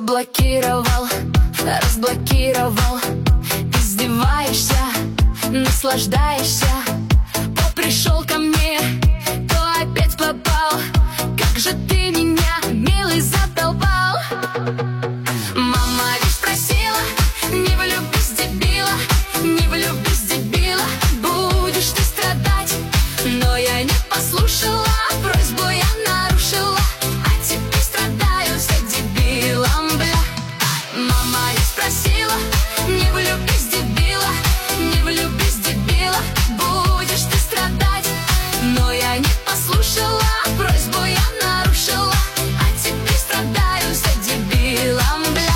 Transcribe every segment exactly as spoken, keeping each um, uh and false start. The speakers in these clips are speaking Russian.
Заблокировал, разблокировал. Издеваешься, наслаждаешься. То пришел ко мне, то опять попал. Как же ты меня, милый, задолбал. Мама ведь просила: не влюбись, дебила, не влюбись, дебила, будешь ты страдать. Но я не послушала, просьбу я нарушила, а теперь страдаю за дебилом, бля. Мама ведь просила: не влюбись, дебила, не влюбись, дебила, будешь ты страдать. Но я не послушала, просьбу я нарушила, а теперь страдаю за дебилом, бля.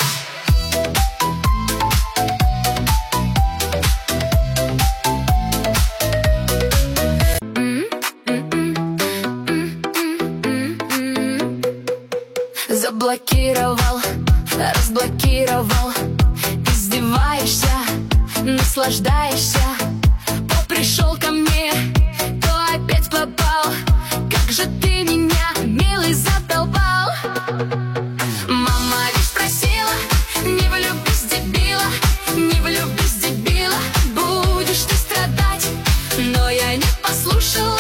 Заблокировал, разблокировал. Издеваешься, наслаждаешься. То пришел ко мне, то опять попал. Как же ты меня, милый, задолбал. Мама ведь просила: не влюбись, дебила, не влюбись, дебила, будешь ты страдать. Но я не послушала,